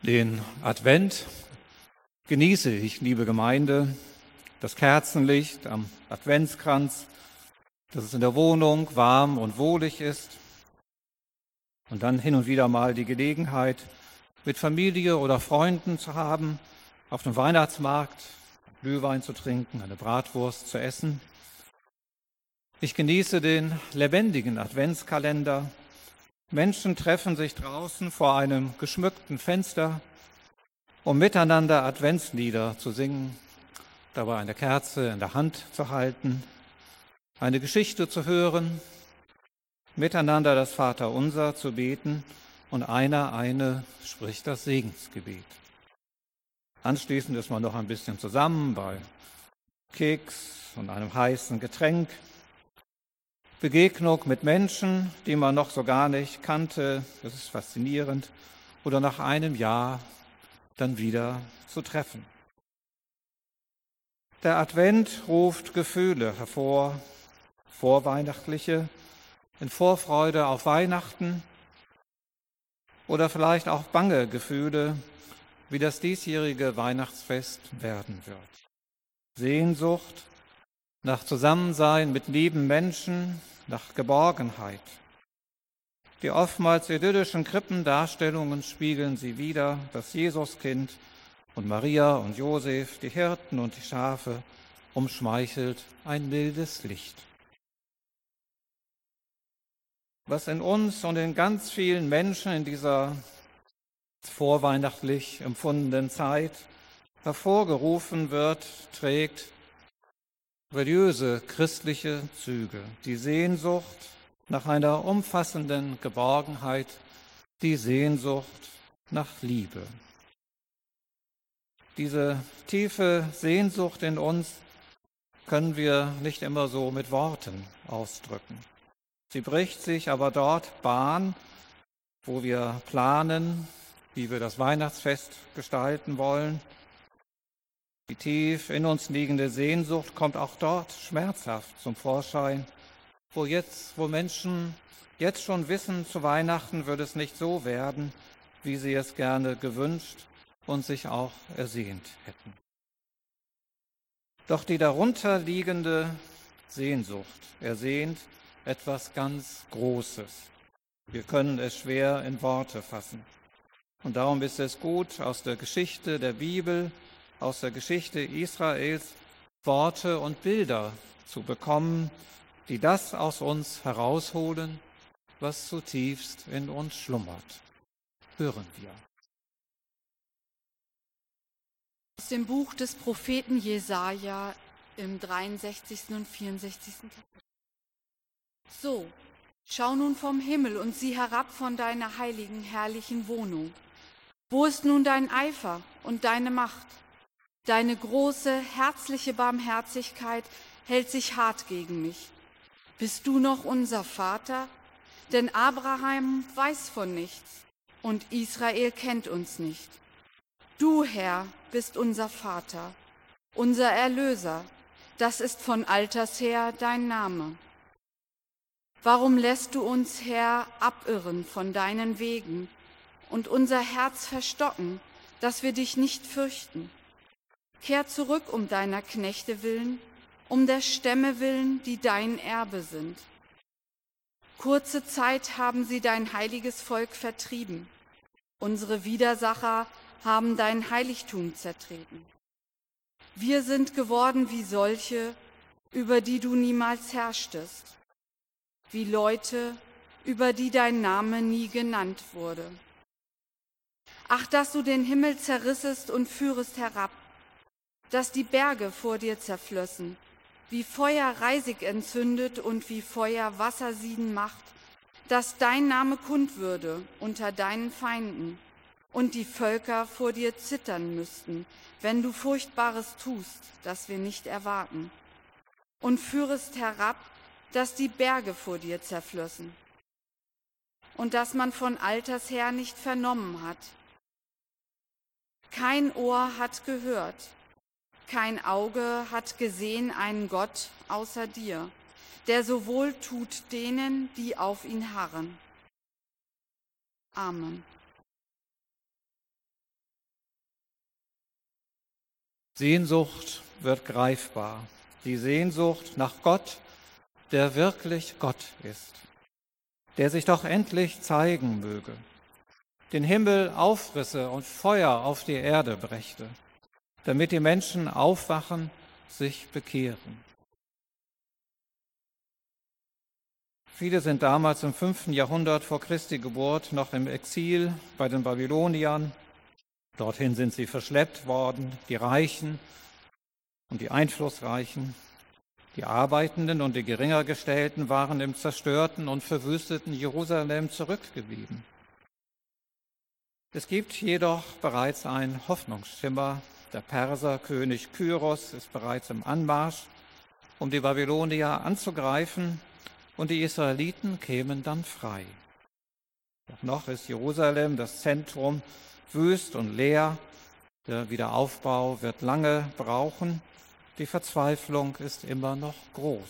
Den Advent genieße ich, liebe Gemeinde, das Kerzenlicht am Adventskranz, dass es in der Wohnung warm und wohlig ist und dann hin und wieder mal die Gelegenheit, mit Familie oder Freunden zu haben, auf dem Weihnachtsmarkt Glühwein zu trinken, eine Bratwurst zu essen. Ich genieße den lebendigen Adventskalender. Menschen treffen sich draußen vor einem geschmückten Fenster, um miteinander Adventslieder zu singen, dabei eine Kerze in der Hand zu halten, eine Geschichte zu hören, miteinander das Vaterunser zu beten und eine spricht das Segensgebet. Anschließend ist man noch ein bisschen zusammen bei Keks und einem heißen Getränk. Begegnung mit Menschen, die man noch so gar nicht kannte, das ist faszinierend, oder nach einem Jahr dann wieder zu treffen. Der Advent ruft Gefühle hervor, vorweihnachtliche, in Vorfreude auf Weihnachten oder vielleicht auch bange Gefühle, wie das diesjährige Weihnachtsfest werden wird. Sehnsucht nach Zusammensein mit lieben Menschen, nach Geborgenheit. Die oftmals idyllischen Krippendarstellungen spiegeln sie wider, das Jesuskind und Maria und Josef, die Hirten und die Schafe, umschmeichelt ein mildes Licht. Was in uns und in ganz vielen Menschen in dieser vorweihnachtlich empfundenen Zeit hervorgerufen wird, trägt religiöse christliche Züge, die Sehnsucht nach einer umfassenden Geborgenheit, die Sehnsucht nach Liebe. Diese tiefe Sehnsucht in uns können wir nicht immer so mit Worten ausdrücken. Sie bricht sich aber dort Bahn, wo wir planen, wie wir das Weihnachtsfest gestalten wollen. Die tief in uns liegende Sehnsucht kommt auch dort schmerzhaft zum Vorschein, wo Menschen jetzt schon wissen, zu Weihnachten wird es nicht so werden, wie sie es gerne gewünscht und sich auch ersehnt hätten. Doch die darunter liegende Sehnsucht ersehnt etwas ganz Großes. Wir können es schwer in Worte fassen. Und darum ist es gut, aus der Geschichte der Bibel, aus der Geschichte Israels Worte und Bilder zu bekommen, die das aus uns herausholen, was zutiefst in uns schlummert. Hören wir. Aus dem Buch des Propheten Jesaja im 63. und 64. Kapitel. So, schau nun vom Himmel und sieh herab von deiner heiligen, herrlichen Wohnung. Wo ist nun dein Eifer und deine Macht? Deine große, herzliche Barmherzigkeit hält sich hart gegen mich. Bist du noch unser Vater? Denn Abraham weiß von nichts und Israel kennt uns nicht. Du, Herr, bist unser Vater, unser Erlöser. Das ist von alters her dein Name. Warum lässt du uns, Herr, abirren von deinen Wegen und unser Herz verstocken, dass wir dich nicht fürchten? Kehr zurück um deiner Knechte willen, um der Stämme willen, die dein Erbe sind. Kurze Zeit haben sie dein heiliges Volk vertrieben. Unsere Widersacher haben dein Heiligtum zertreten. Wir sind geworden wie solche, über die du niemals herrschtest, wie Leute, über die dein Name nie genannt wurde. Ach, dass du den Himmel zerrissest und führest herab, dass die Berge vor dir zerflössen, wie Feuer Reisig entzündet und wie Feuer Wasser sieden macht, dass dein Name kund würde unter deinen Feinden und die Völker vor dir zittern müssten, wenn du Furchtbares tust, das wir nicht erwarten, und führest herab, dass die Berge vor dir zerflössen und dass man von alters her nicht vernommen hat. Kein Ohr hat gehört, kein Auge hat gesehen einen Gott außer dir, der so wohl tut denen, die auf ihn harren. Amen. Sehnsucht wird greifbar. Die Sehnsucht nach Gott, der wirklich Gott ist, der sich doch endlich zeigen möge, den Himmel aufrisse und Feuer auf die Erde brächte, damit die Menschen aufwachen, sich bekehren. Viele sind damals im 5. Jahrhundert vor Christi Geburt noch im Exil bei den Babyloniern. Dorthin sind sie verschleppt worden, die Reichen und die Einflussreichen. Die Arbeitenden und die Geringergestellten waren im zerstörten und verwüsteten Jerusalem zurückgeblieben. Es gibt jedoch bereits einen Hoffnungsschimmer. Der Perserkönig Kyros ist bereits im Anmarsch, um die Babylonier anzugreifen, und die Israeliten kämen dann frei. Doch noch ist Jerusalem, das Zentrum, wüst und leer. Der Wiederaufbau wird lange brauchen. Die Verzweiflung ist immer noch groß.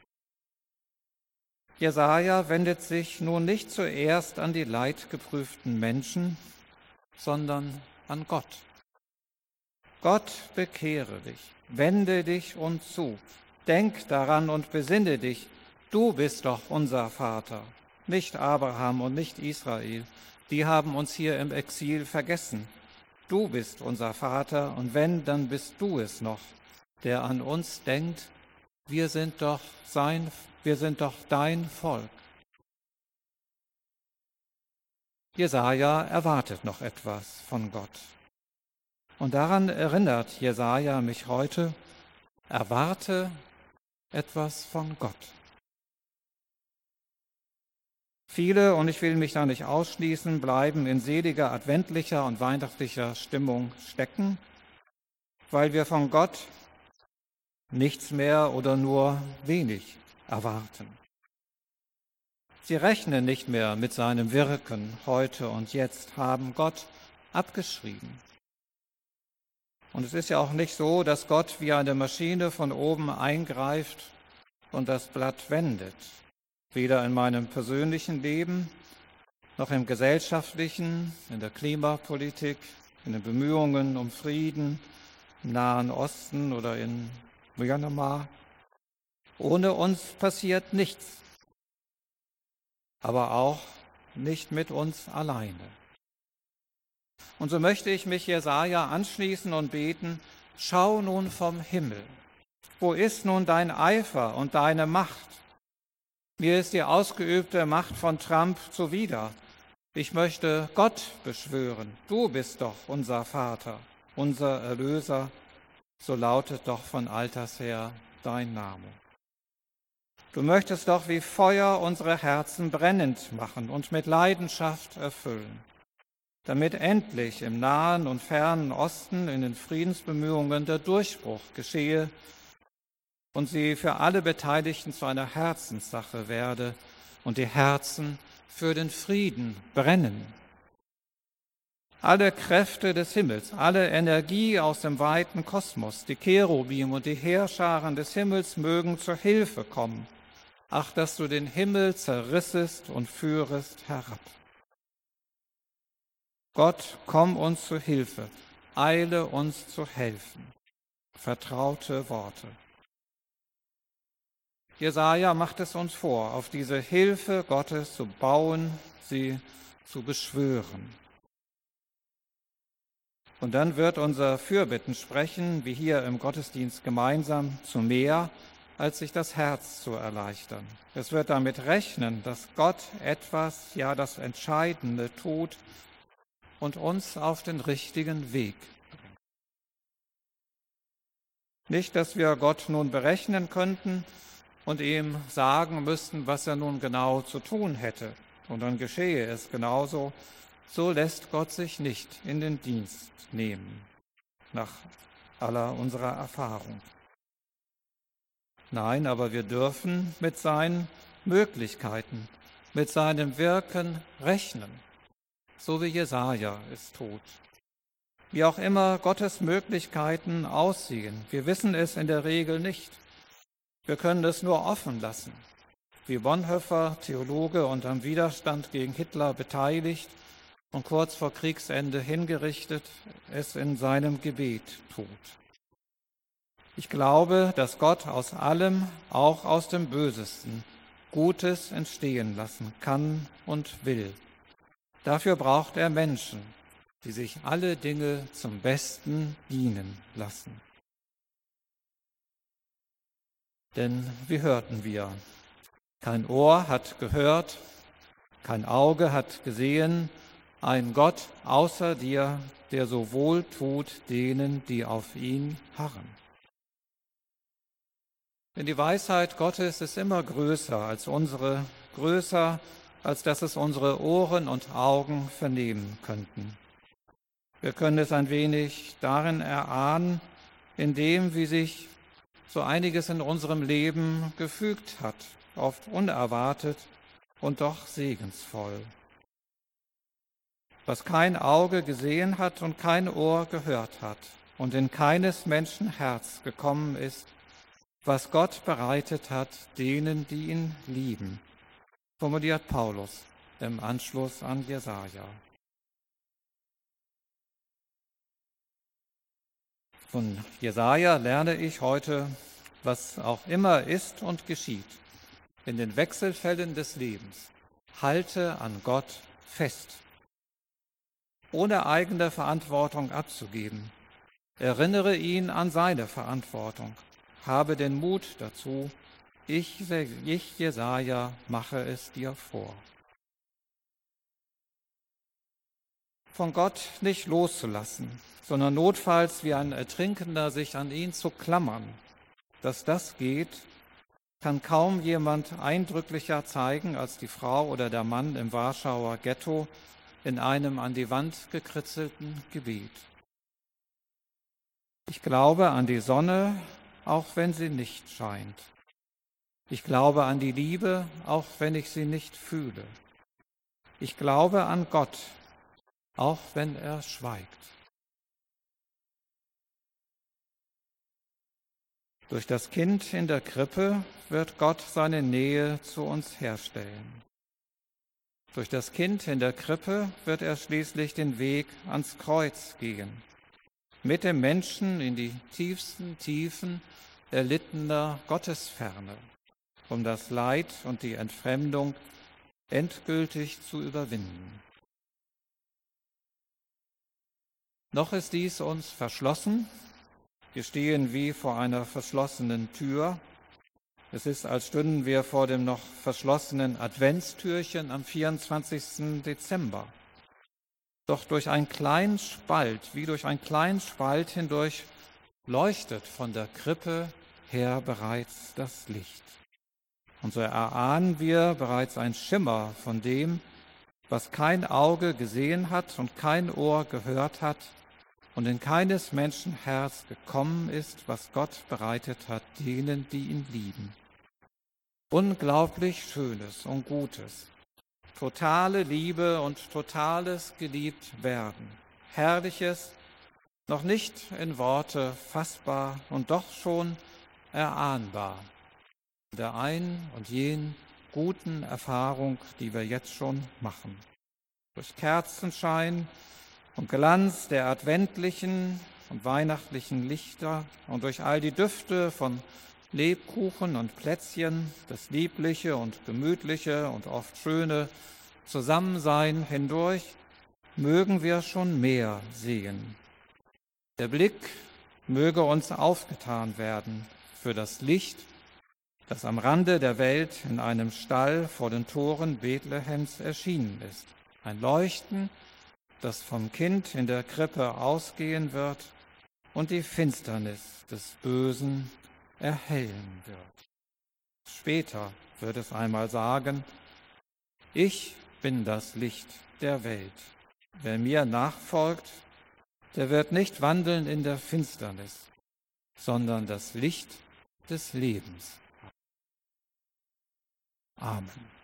Jesaja wendet sich nun nicht zuerst an die leidgeprüften Menschen, sondern an Gott. Gott, bekehre dich, wende dich uns zu, denk daran und besinne dich, du bist doch unser Vater, nicht Abraham und nicht Israel, die haben uns hier im Exil vergessen. Du bist unser Vater, und wenn, dann bist du es noch, der an uns denkt, wir sind doch dein Volk. Jesaja erwartet noch etwas von Gott. Und daran erinnert Jesaja mich heute: Erwarte etwas von Gott. Viele, und ich will mich da nicht ausschließen, bleiben in seliger, adventlicher und weihnachtlicher Stimmung stecken, weil wir von Gott nichts mehr oder nur wenig erwarten. Sie rechnen nicht mehr mit seinem Wirken heute und jetzt, haben Gott abgeschrieben. Und es ist ja auch nicht so, dass Gott wie eine Maschine von oben eingreift und das Blatt wendet. Weder in meinem persönlichen Leben, noch im gesellschaftlichen, in der Klimapolitik, in den Bemühungen um Frieden im Nahen Osten oder in Myanmar. Ohne uns passiert nichts, aber auch nicht mit uns alleine. Und so möchte ich mich Jesaja anschließen und beten: Schau nun vom Himmel. Wo ist nun dein Eifer und deine Macht? Mir ist die ausgeübte Macht von Trump zuwider. Ich möchte Gott beschwören. Du bist doch unser Vater, unser Erlöser. So lautet doch von alters her dein Name. Du möchtest doch wie Feuer unsere Herzen brennend machen und mit Leidenschaft erfüllen, damit endlich im nahen und fernen Osten in den Friedensbemühungen der Durchbruch geschehe und sie für alle Beteiligten zu einer Herzenssache werde und die Herzen für den Frieden brennen. Alle Kräfte des Himmels, alle Energie aus dem weiten Kosmos, die Cherubim und die Heerscharen des Himmels mögen zur Hilfe kommen. Ach, dass du den Himmel zerrissest und führest herab. Gott, komm uns zu Hilfe, eile uns zu helfen. Vertraute Worte. Jesaja macht es uns vor, auf diese Hilfe Gottes zu bauen, sie zu beschwören. Und dann wird unser Fürbitten sprechen, wie hier im Gottesdienst gemeinsam, zu mehr, als sich das Herz zu erleichtern. Es wird damit rechnen, dass Gott etwas, ja das Entscheidende tut und uns auf den richtigen Weg bringt. Nicht, dass wir Gott nun berechnen könnten und ihm sagen müssten, was er nun genau zu tun hätte. Und dann geschehe es genauso. So lässt Gott sich nicht in den Dienst nehmen, nach aller unserer Erfahrung. Nein, aber wir dürfen mit seinen Möglichkeiten, mit seinem Wirken rechnen, so wie Jesaja es tut. Wie auch immer Gottes Möglichkeiten aussehen, wir wissen es in der Regel nicht. Wir können es nur offen lassen, wie Bonhoeffer, Theologe und am Widerstand gegen Hitler beteiligt und kurz vor Kriegsende hingerichtet, es in seinem Gebet tut. Ich glaube, dass Gott aus allem, auch aus dem Bösesten, Gutes entstehen lassen kann und will. Dafür braucht er Menschen, die sich alle Dinge zum Besten dienen lassen. Denn wie hörten wir? Kein Ohr hat gehört, kein Auge hat gesehen, ein Gott außer dir, der so wohl tut denen, die auf ihn harren. Denn die Weisheit Gottes ist immer größer als unsere, größer, als dass es unsere Ohren und Augen vernehmen könnten. Wir können es ein wenig darin erahnen, in dem, wie sich so einiges in unserem Leben gefügt hat, oft unerwartet und doch segensvoll. Was kein Auge gesehen hat und kein Ohr gehört hat und in keines Menschen Herz gekommen ist, was Gott bereitet hat denen, die ihn lieben, formuliert Paulus im Anschluss an Jesaja. Von Jesaja lerne ich heute, was auch immer ist und geschieht, in den Wechselfällen des Lebens, halte an Gott fest, ohne eigene Verantwortung abzugeben. Erinnere ihn an seine Verantwortung. Habe den Mut dazu, ich Jesaja, mache es dir vor. Von Gott nicht loszulassen, sondern notfalls wie ein Ertrinkender sich an ihn zu klammern. Dass das geht, kann kaum jemand eindrücklicher zeigen als die Frau oder der Mann im Warschauer Ghetto in einem an die Wand gekritzelten Gebet. Ich glaube an die Sonne, auch wenn sie nicht scheint. Ich glaube an die Liebe, auch wenn ich sie nicht fühle. Ich glaube an Gott, auch wenn er schweigt. Durch das Kind in der Krippe wird Gott seine Nähe zu uns herstellen. Durch das Kind in der Krippe wird er schließlich den Weg ans Kreuz gehen, mit dem Menschen in die tiefsten Tiefen erlittener Gottesferne, um das Leid und die Entfremdung endgültig zu überwinden. Noch ist dies uns verschlossen. Wir stehen wie vor einer verschlossenen Tür. Es ist, als stünden wir vor dem noch verschlossenen Adventstürchen am 24. Dezember. Doch durch einen kleinen Spalt, wie durch einen kleinen Spalt hindurch, leuchtet von der Krippe her bereits das Licht. Und so erahnen wir bereits einen Schimmer von dem, was kein Auge gesehen hat und kein Ohr gehört hat, und in keines Menschen Herz gekommen ist, was Gott bereitet hat denen, die ihn lieben. Unglaublich Schönes und Gutes, totale Liebe und totales Geliebtwerden, Herrliches, noch nicht in Worte fassbar und doch schon erahnbar, der einen und jenen guten Erfahrung, die wir jetzt schon machen. Durch Kerzenschein und Glanz der adventlichen und weihnachtlichen Lichter und durch all die Düfte von Lebkuchen und Plätzchen, das liebliche und gemütliche und oft schöne Zusammensein hindurch, mögen wir schon mehr sehen. Der Blick möge uns aufgetan werden für das Licht, das am Rande der Welt in einem Stall vor den Toren Bethlehems erschienen ist. Ein Leuchten, das vom Kind in der Krippe ausgehen wird und die Finsternis des Bösen erhellen wird. Später wird es einmal sagen, ich bin das Licht der Welt. Wer mir nachfolgt, der wird nicht wandeln in der Finsternis, sondern das Licht des Lebens. Amen.